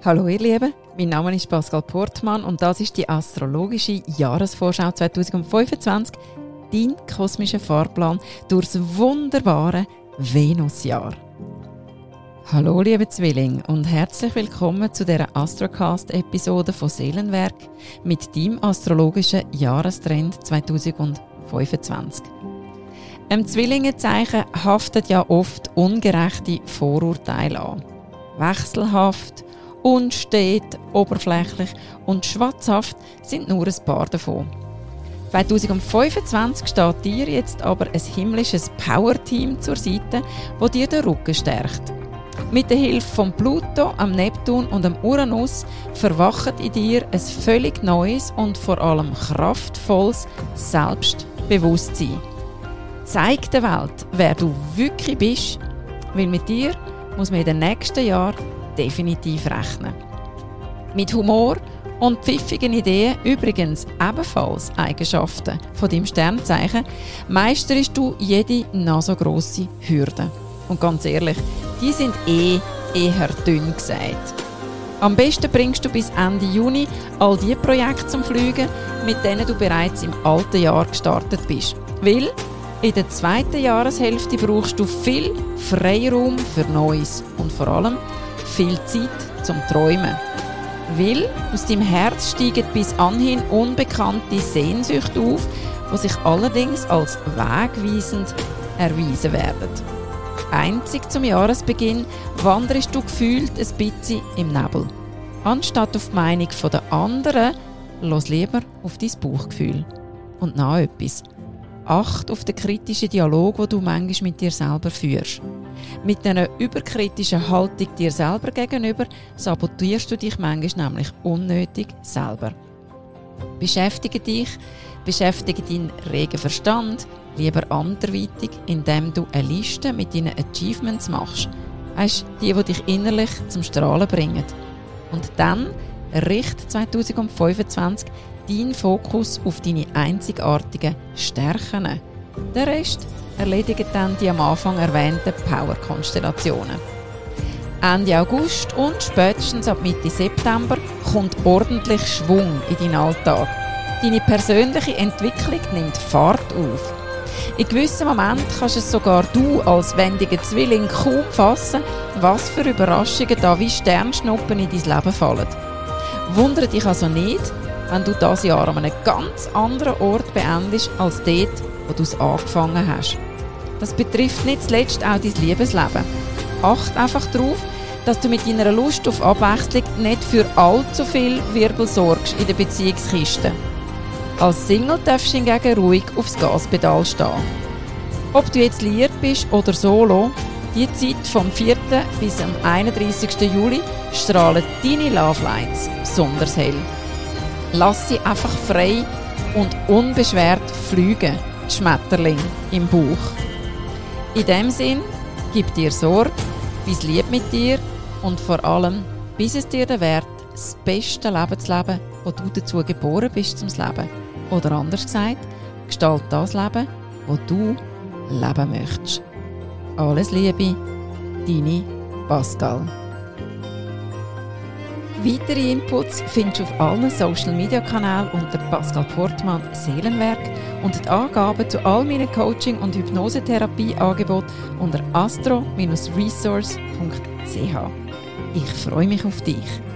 Hallo ihr Lieben, mein Name ist Pascal Portmann und das ist die astrologische Jahresvorschau 2025, dein kosmischer Fahrplan durchs wunderbare Venusjahr. Hallo liebe Zwilling und herzlich willkommen zu dieser Astrocast-Episode von Seelenwerk mit deinem astrologischen Jahrestrend 2025. Im Zwillingenzeichen haftet ja oft ungerechte Vorurteile an. Wechselhaft, unstet, oberflächlich und schwatzhaft sind nur ein paar davon. 2025 steht dir jetzt aber ein himmlisches Power-Team zur Seite, das dir den Rücken stärkt. Mit der Hilfe von Pluto, am Neptun und am Uranus verwacht in dir ein völlig neues und vor allem kraftvolles Selbstbewusstsein. Zeig der Welt, wer du wirklich bist, weil mit dir muss man in den nächsten Jahren definitiv rechnen. Mit Humor und pfiffigen Ideen, übrigens ebenfalls Eigenschaften von deinem Sternzeichen, meisterst du jede noch so grosse Hürde. Und ganz ehrlich, die sind eher dünn gesät. Am besten bringst du bis Ende Juni all die Projekte zum Fliegen, mit denen du bereits im alten Jahr gestartet bist. Weil in der zweiten Jahreshälfte brauchst du viel Freiraum für Neues und vor allem viel Zeit zum Träumen. Weil aus deinem Herz steigen bis anhin unbekannte Sehnsüchte auf, die sich allerdings als wegweisend erweisen werden. Einzig zum Jahresbeginn wanderst du gefühlt ein bisschen im Nebel. Anstatt auf die Meinung der anderen, lass lieber auf dein Bauchgefühl. Und noch etwas. Acht auf den kritischen Dialog, den du manchmal mit dir selber führst. Mit einer überkritischen Haltung dir selber gegenüber sabotierst du dich manchmal nämlich unnötig selber. Beschäftige deinen regen Verstand lieber anderweitig, indem du eine Liste mit deinen Achievements machst. Weißt, die dich innerlich zum Strahlen bringen. Und dann richte 2025 deinen Fokus auf deine einzigartigen Stärken. Der Rest erledigt dann die am Anfang erwähnten Power-Konstellationen. Ende August und spätestens ab Mitte September kommt ordentlich Schwung in deinen Alltag. Deine persönliche Entwicklung nimmt Fahrt auf. In gewissen Momenten kannst es sogar du als wendiger Zwilling kaum fassen, was für Überraschungen da wie Sternschnuppen in dein Leben fallen. Wundere dich also nicht, wenn du dieses Jahr an einem ganz anderen Ort beendest, als dort, wo du es angefangen hast. Das betrifft nicht zuletzt auch dein Liebesleben. Acht einfach darauf, dass du mit deiner Lust auf Abwechslung nicht für allzu viel Wirbel sorgst in der Beziehungskiste. Als Single darfst du hingegen ruhig aufs Gaspedal stehen. Ob du jetzt liiert bist oder solo, die Zeit vom 4. bis am 31. Juli strahlen deine Love Lights besonders hell. Lass sie einfach frei und unbeschwert fliegen, die Schmetterling im Bauch. In dem Sinn, gib dir Sorge, bis lieb mit dir und vor allem, bis es dir den Wert, das beste Leben zu leben, wo du dazu geboren bist zum Leben. Oder anders gesagt, gestalt das Leben, wo du leben möchtest. Alles Liebe, deine Pascal. Weitere Inputs findest du auf allen Social-Media-Kanälen unter Pascal Portmann Seelenwerk und die Angaben zu all meinen Coaching- und Hypnosetherapie-Angeboten unter astro-resource.ch. Ich freue mich auf dich.